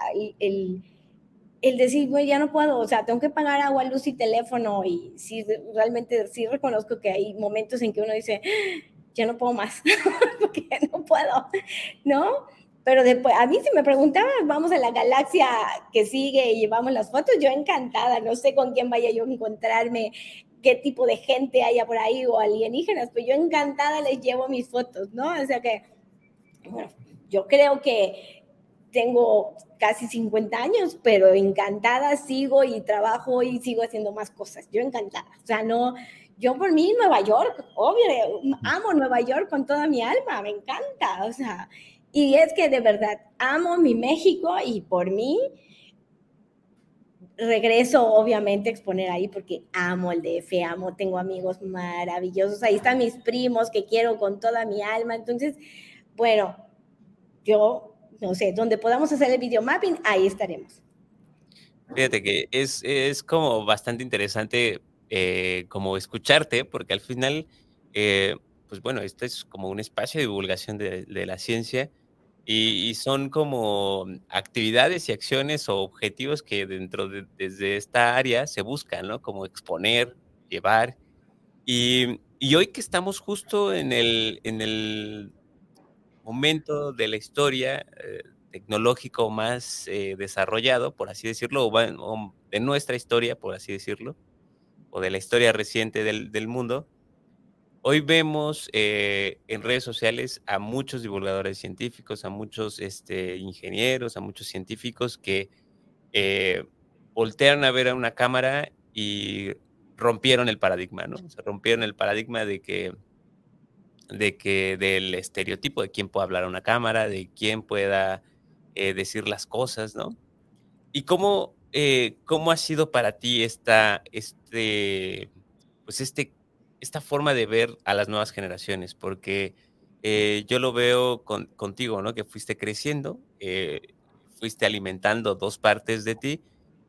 el decir, güey, ya no puedo, o sea, tengo que pagar agua, luz y teléfono y sí, realmente sí reconozco que hay momentos en que uno dice, ya no puedo más, porque no puedo, ¿no? Pero después, a mí si me preguntabas, vamos a la galaxia que sigue y llevamos las fotos, yo encantada, no sé con quién vaya yo a encontrarme, qué tipo de gente haya por ahí o alienígenas, pues yo encantada les llevo mis fotos, ¿no? O sea que, bueno, yo creo que tengo casi 50 años, pero encantada sigo y trabajo y sigo haciendo más cosas. Yo encantada. O sea, no, yo por mí Nueva York, obvio, amo Nueva York con toda mi alma, me encanta. O sea, y es que de verdad amo mi México y por mí regreso obviamente a exponer ahí porque amo el DF, tengo amigos maravillosos, ahí están mis primos que quiero con toda mi alma. Entonces, bueno, yo no sé, donde podamos hacer el videomapping, ahí estaremos. Fíjate que es como bastante interesante como escucharte, porque al final, pues bueno, esto es como un espacio de divulgación de la ciencia y son como actividades y acciones o objetivos que desde esta área se buscan, ¿no? Como exponer, llevar. Y hoy que estamos justo en el momento de la historia, tecnológico más, desarrollado, por así decirlo, o de nuestra historia, por así decirlo, o de la historia reciente del mundo. Hoy vemos, en redes sociales a muchos divulgadores científicos, a muchos, ingenieros, a muchos científicos que, eh, voltearon a ver a una cámara y rompieron el paradigma, ¿no? O sea, rompieron el paradigma del estereotipo de quién puede hablar a una cámara, de quién pueda, decir las cosas, ¿no? ¿Y cómo ha sido para ti pues, esta forma de ver a las nuevas generaciones? Porque, yo lo veo contigo, ¿no? Que fuiste creciendo, fuiste alimentando 2 partes de ti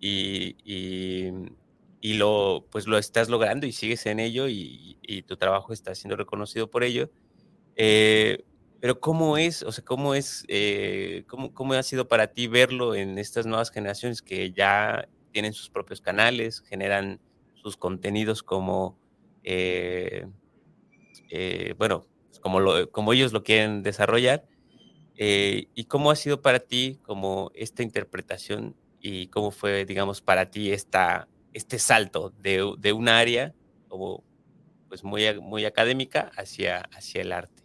y pues, lo estás logrando y sigues en ello y tu trabajo está siendo reconocido por ello. Eh, pero, ¿cómo es? O sea, ¿cómo ha sido para ti verlo en estas nuevas generaciones que ya tienen sus propios canales, generan sus contenidos como, eh, bueno, pues, como ellos lo quieren desarrollar? ¿Y cómo ha sido para ti como esta interpretación y cómo fue, digamos, para ti este salto de un área como, pues, muy académica hacia el arte?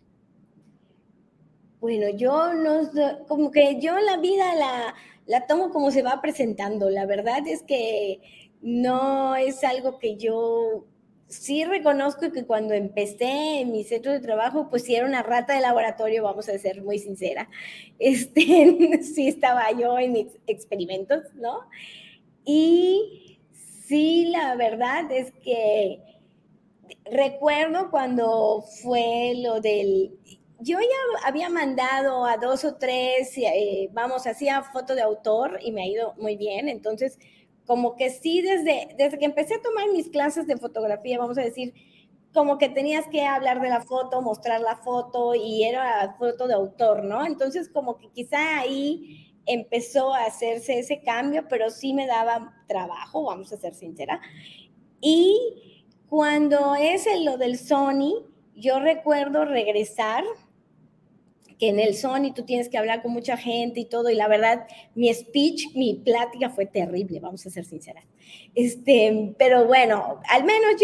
Bueno, yo no sé, como que yo la vida la tomo como se va presentando. La verdad es que no es algo que yo sí reconozco que cuando empecé en mi centro de trabajo, pues sí era una rata de laboratorio, vamos a ser muy sincera. Sí estaba yo en mis experimentos, ¿no? Y sí, la verdad es que recuerdo cuando fue lo del... Yo ya había mandado a 2 o 3, vamos, hacía foto de autor y me ha ido muy bien. Entonces, como que sí, desde que empecé a tomar mis clases de fotografía, vamos a decir, como que tenías que hablar de la foto, mostrar la foto y era foto de autor, ¿no? Entonces, como que quizá ahí empezó a hacerse ese cambio, pero sí me daba trabajo, vamos a ser sincera. Y cuando es lo del Sony, yo recuerdo regresar, que en el Sony tú tienes que hablar con mucha gente y todo, y la verdad, mi speech, mi plática fue terrible, vamos a ser sinceras. Pero bueno, al menos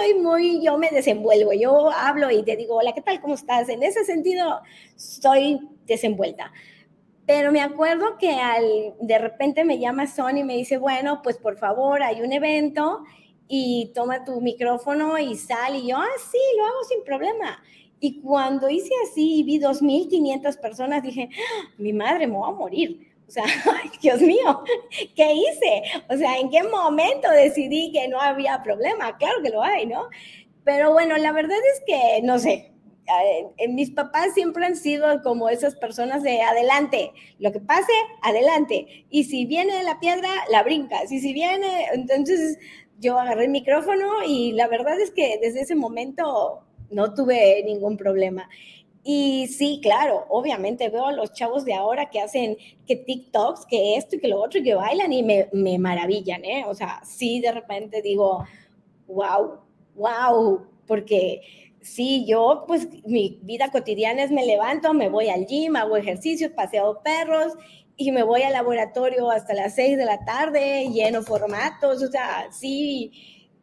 yo me desenvuelvo, yo hablo y te digo, hola, ¿qué tal? ¿Cómo estás? En ese sentido, soy desenvuelta. Pero me acuerdo que de repente me llama Sony y me dice, bueno, pues por favor, hay un evento y toma tu micrófono y sal. Y yo, sí, lo hago sin problema. Y cuando hice así y vi 2,500 personas, dije, mi madre, me voy a morir. O sea, ay, Dios mío, ¿qué hice? O sea, ¿en qué momento decidí que no había problema? Claro que lo hay, ¿no? Pero bueno, la verdad es que, no sé, mis papás siempre han sido como esas personas de adelante, lo que pase, adelante. Y si viene la piedra, la brincas. Y si viene, entonces yo agarré el micrófono y la verdad es que desde ese momento no tuve ningún problema. Y sí, claro, obviamente veo a los chavos de ahora que hacen que TikToks, que esto y que lo otro y que bailan y me maravillan, ¿eh? O sea, sí, de repente digo, wow, wow, porque sí, yo pues mi vida cotidiana es me levanto, me voy al gym, hago ejercicios, paseo perros y me voy al laboratorio hasta las 6 de la tarde, lleno formatos, o sea, sí,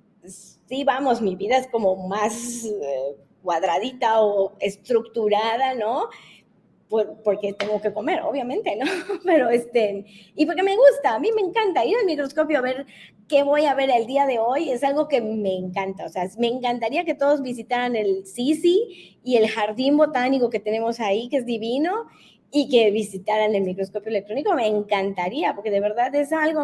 sí, vamos, mi vida es como más cuadradita o estructurada, ¿no? Porque tengo que comer, obviamente, ¿no? Pero y porque me gusta, a mí me encanta ir al microscopio a ver qué voy a ver el día de hoy, es algo que me encanta, o sea, me encantaría que todos visitaran el Sisi y el jardín botánico que tenemos ahí, que es divino, y que visitaran el microscopio electrónico, me encantaría, porque de verdad es algo,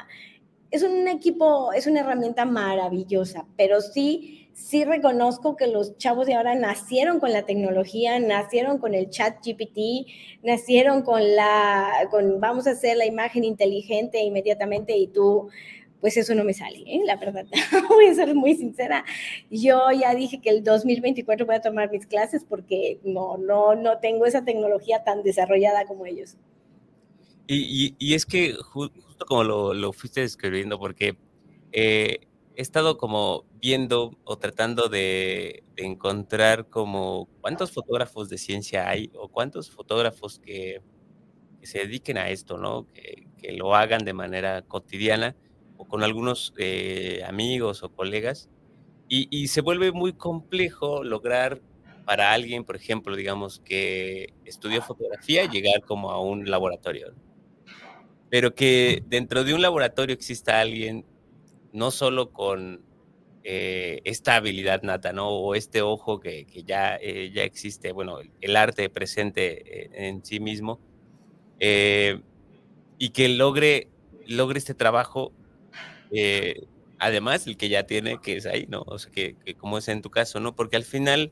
es un equipo, es una herramienta maravillosa, pero sí reconozco que los chavos de ahora nacieron con la tecnología, nacieron con el chat GPT, nacieron con vamos a hacer la imagen inteligente inmediatamente y tú pues eso no me sale, la verdad. Voy a ser muy sincera. Yo ya dije que el 2024 voy a tomar mis clases porque no tengo esa tecnología tan desarrollada como ellos. Y es que justo como lo fuiste describiendo, porque he estado como viendo o tratando de encontrar como cuántos fotógrafos de ciencia hay o cuántos fotógrafos que se dediquen a esto, ¿no? Que lo hagan de manera cotidiana o con algunos amigos o colegas. Y se vuelve muy complejo lograr para alguien, por ejemplo, digamos, que estudió fotografía, llegar como a un laboratorio, ¿no? Pero que dentro de un laboratorio exista alguien, no solo con esta habilidad nata, ¿no? O este ojo que ya existe, bueno, el arte presente en sí mismo, eh, y que logre este trabajo, eh, además el que ya tiene, que es ahí, ¿no? O sea, que como es en tu caso, ¿no? Porque al final,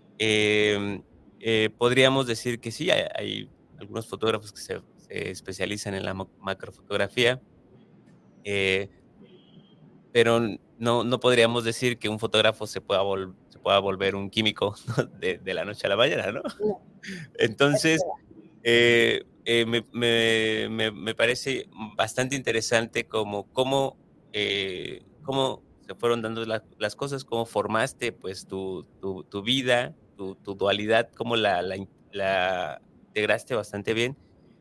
podríamos decir que sí, hay algunos fotógrafos que se especializan en la macrofotografía, eh, pero no podríamos decir que un fotógrafo se pueda volver un químico, ¿no? De la noche a la mañana, ¿no? No, Entonces, me parece bastante interesante como cómo se fueron dando las cosas, cómo formaste, pues, tu vida, tu dualidad, cómo la integraste bastante bien,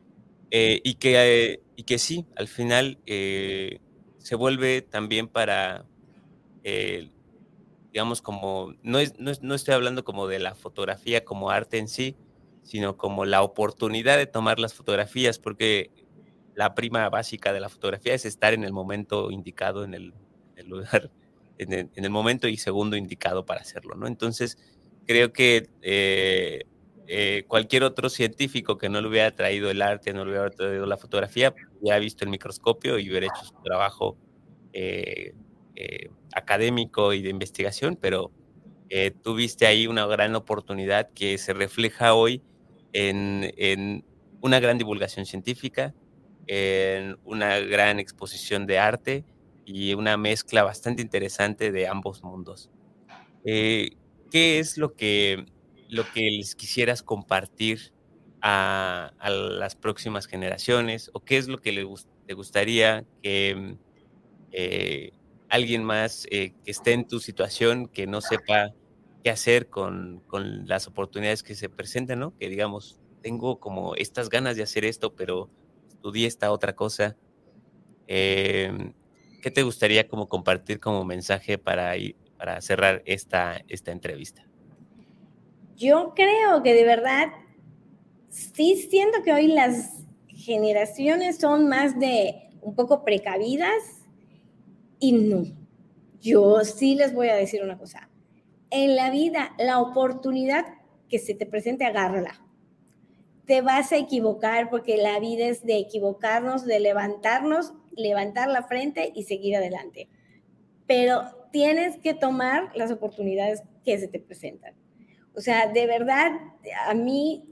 y que sí, al final, se vuelve también para, eh, digamos, como no estoy hablando como de la fotografía como arte en sí, sino como la oportunidad de tomar las fotografías, porque la prima básica de la fotografía es estar en el momento indicado, en el lugar, en el momento y segundo indicado para hacerlo, ¿no? Entonces, creo que, cualquier otro científico que no le hubiera traído el arte, no le hubiera traído la fotografía, hubiera visto el microscopio y hubiera hecho su trabajo, eh académico y de investigación, pero tuviste ahí una gran oportunidad que se refleja hoy en una gran divulgación científica, en una gran exposición de arte y una mezcla bastante interesante de ambos mundos. Eh, ¿Qué es lo que les quisieras compartir a las próximas generaciones? ¿O qué es lo que te gustaría que eh, alguien más que esté en tu situación, que no sepa qué hacer con las oportunidades que se presentan, ¿no? Que digamos, tengo como estas ganas de hacer esto, pero estudié esta otra cosa. Em, ¿Qué te gustaría como compartir como mensaje para cerrar esta entrevista? yo creo que de verdad sí siento que hoy las generaciones son más de un poco precavidas y no. Yo sí les voy a decir una cosa. En la vida, la oportunidad que se te presente, agárrala. Te vas a equivocar porque la vida es de equivocarnos, de levantarnos, levantar la frente y seguir adelante. Pero tienes que tomar las oportunidades que se te presentan. O sea, de verdad, a mí,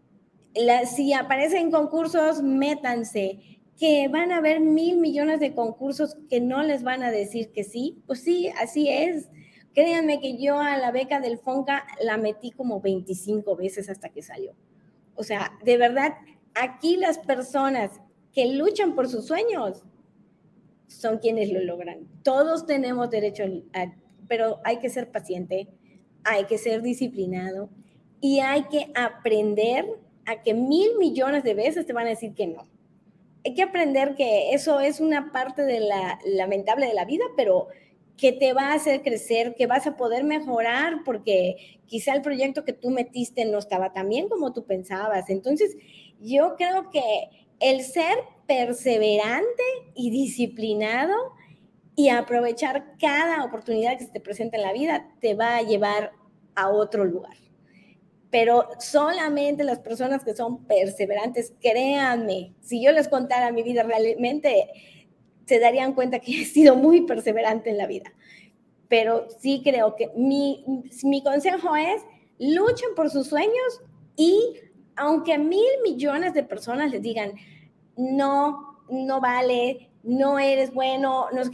si aparecen concursos, métanse. Que van a haber 1,000 millones de concursos que no les van a decir que sí, pues sí, así es. Créanme que yo a la beca del FONCA la metí como 25 veces hasta que salió. O sea, de verdad, aquí las personas que luchan por sus sueños son quienes lo logran. Todos tenemos derecho pero hay que ser paciente, hay que ser disciplinado y hay que aprender a que 1,000 millones de veces te van a decir que no. Hay que aprender que eso es una parte de lamentable de la vida, pero que te va a hacer crecer, que vas a poder mejorar porque quizá el proyecto que tú metiste no estaba tan bien como tú pensabas. Entonces, yo creo que el ser perseverante y disciplinado y aprovechar cada oportunidad que se te presenta en la vida te va a llevar a otro lugar. Pero solamente las personas que son perseverantes, créanme, si yo les contara mi vida realmente, se darían cuenta que he sido muy perseverante en la vida. Pero sí creo que mi consejo es, luchen por sus sueños y aunque 1,000 millones de personas les digan, no vale, no eres bueno, no es que,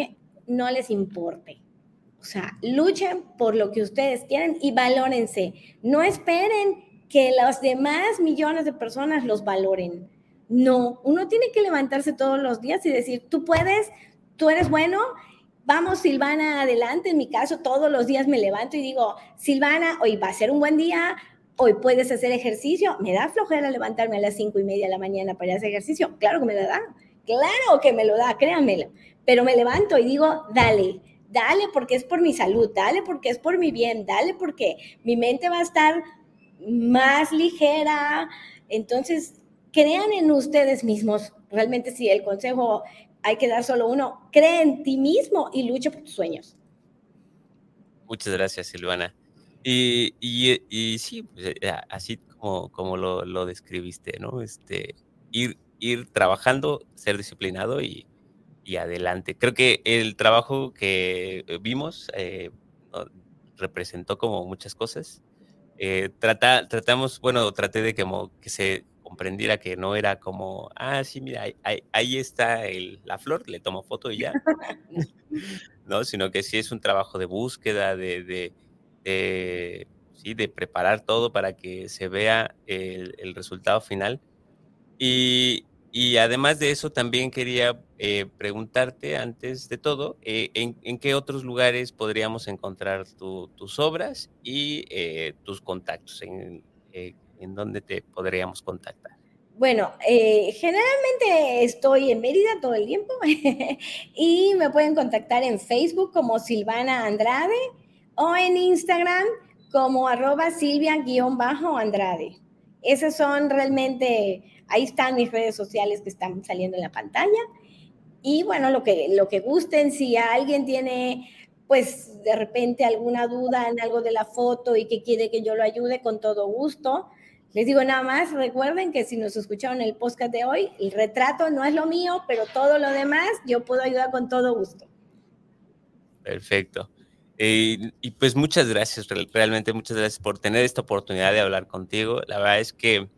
no les importe. O sea, luchen por lo que ustedes quieren y valórense. No esperen que los demás millones de personas los valoren. No, uno tiene que levantarse todos los días y decir, tú puedes, tú eres bueno, vamos Silvana, adelante. En mi caso, todos los días me levanto y digo, Silvana, hoy va a ser un buen día, hoy puedes hacer ejercicio. Me da flojera levantarme a las 5:30 de la mañana para hacer ejercicio. Claro que me lo da, claro que me lo da, créanmelo. Pero me levanto y digo, dale porque es por mi salud, dale porque es por mi bien, dale porque mi mente va a estar más ligera. Entonces, crean en ustedes mismos. Realmente sí, el consejo hay que dar solo uno. Cree en ti mismo y lucha por tus sueños. Muchas gracias, Silvana. Y sí, pues, así como lo describiste, ¿no? Ir trabajando, ser disciplinado y adelante. Creo que el trabajo que vimos representó como muchas cosas. Traté de que se comprendiera que no era como, sí, mira, ahí está la flor, le tomo foto y ya. No, sino que sí es un trabajo de búsqueda, de preparar todo para que se vea el resultado final. Y además de eso, también quería preguntarte, antes de todo, ¿en qué otros lugares podríamos encontrar tus obras y tus contactos? ¿En dónde te podríamos contactar? Bueno, generalmente estoy en Mérida todo el tiempo y me pueden contactar en Facebook como Silvana Andrade o en Instagram como @Silvia_Andrade. Esas son realmente, ahí están mis redes sociales que están saliendo en la pantalla. Y bueno, lo que gusten, si alguien tiene, pues de repente alguna duda en algo de la foto y que quiere que yo lo ayude, con todo gusto. Les digo nada más, recuerden que si nos escucharon el podcast de hoy, el retrato no es lo mío, pero todo lo demás yo puedo ayudar con todo gusto. Perfecto. Y pues muchas gracias, realmente muchas gracias por tener esta oportunidad de hablar contigo. La verdad es que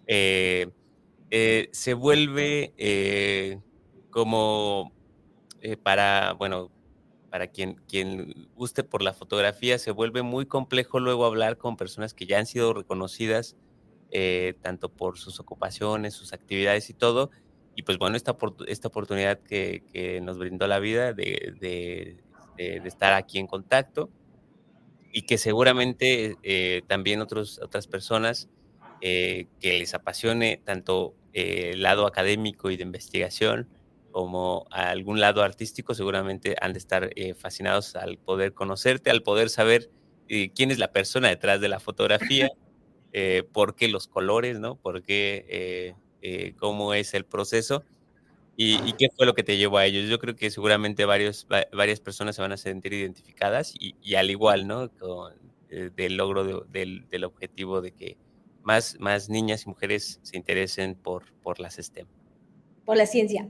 se vuelve como para quien guste por la fotografía, se vuelve muy complejo luego hablar con personas que ya han sido reconocidas tanto por sus ocupaciones, sus actividades y todo. Y pues bueno, esta oportunidad que nos brindó la vida de estar aquí en contacto, y que seguramente también otras personas que les apasione tanto el lado académico y de investigación como a algún lado artístico, seguramente han de estar fascinados al poder conocerte, al poder saber quién es la persona detrás de la fotografía, por qué los colores, ¿no? Por qué, cómo es el proceso y qué fue lo que te llevó a ellos. Yo creo que seguramente varias personas se van a sentir identificadas y al igual, ¿no? Del logro del objetivo de que más niñas y mujeres se interesen por las STEM. Por la ciencia.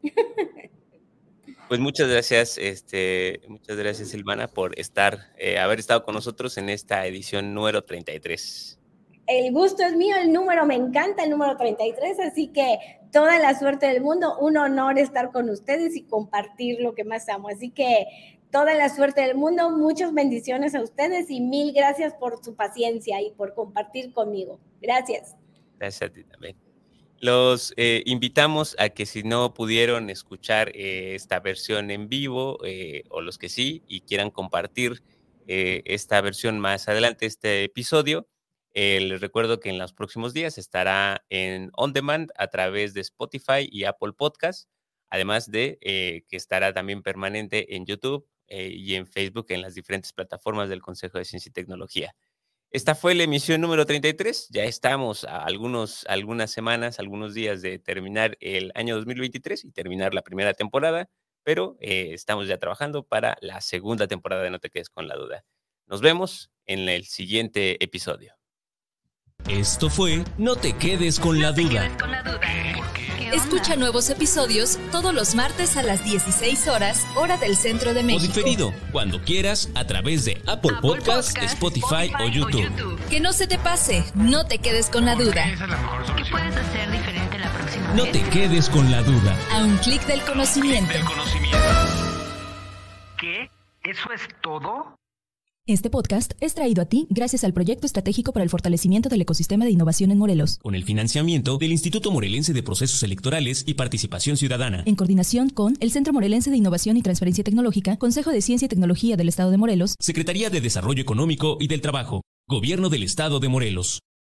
Pues muchas gracias, Silvana, por haber estado con nosotros en esta edición número 33. El gusto es mío, el número me encanta, el número 33, así que toda la suerte del mundo, un honor estar con ustedes y compartir lo que más amo. Así que toda la suerte del mundo, muchas bendiciones a ustedes y mil gracias por su paciencia y por compartir conmigo. Gracias. Gracias a ti también. Los invitamos a que si no pudieron escuchar esta versión en vivo o los que sí y quieran compartir esta versión más adelante, este episodio, les recuerdo que en los próximos días estará en On Demand a través de Spotify y Apple Podcast, además de que estará también permanente en YouTube y en Facebook en las diferentes plataformas del Consejo de Ciencia y Tecnología. Esta fue la emisión número 33. Ya estamos a algunas semanas, algunos días de terminar el año 2023 y terminar la primera temporada, pero estamos ya trabajando para la segunda temporada de No Te Quedes con la Duda. Nos vemos en el siguiente episodio. Esto fue No Te Quedes con la Duda. Escucha nuevos episodios todos los martes a las 16 horas, hora del Centro de México. O diferido, cuando quieras, a través de Apple Podcast, Spotify o YouTube. Que no se te pase, no te quedes con la duda. ¿Qué puedes hacer diferente la próxima vez? No te quedes con la duda. A un clic del conocimiento. ¿Eso es todo? Este podcast es traído a ti gracias al Proyecto Estratégico para el Fortalecimiento del Ecosistema de Innovación en Morelos, con el financiamiento del Instituto Morelense de Procesos Electorales y Participación Ciudadana, en coordinación con el Centro Morelense de Innovación y Transferencia Tecnológica, Consejo de Ciencia y Tecnología del Estado de Morelos, Secretaría de Desarrollo Económico y del Trabajo, Gobierno del Estado de Morelos.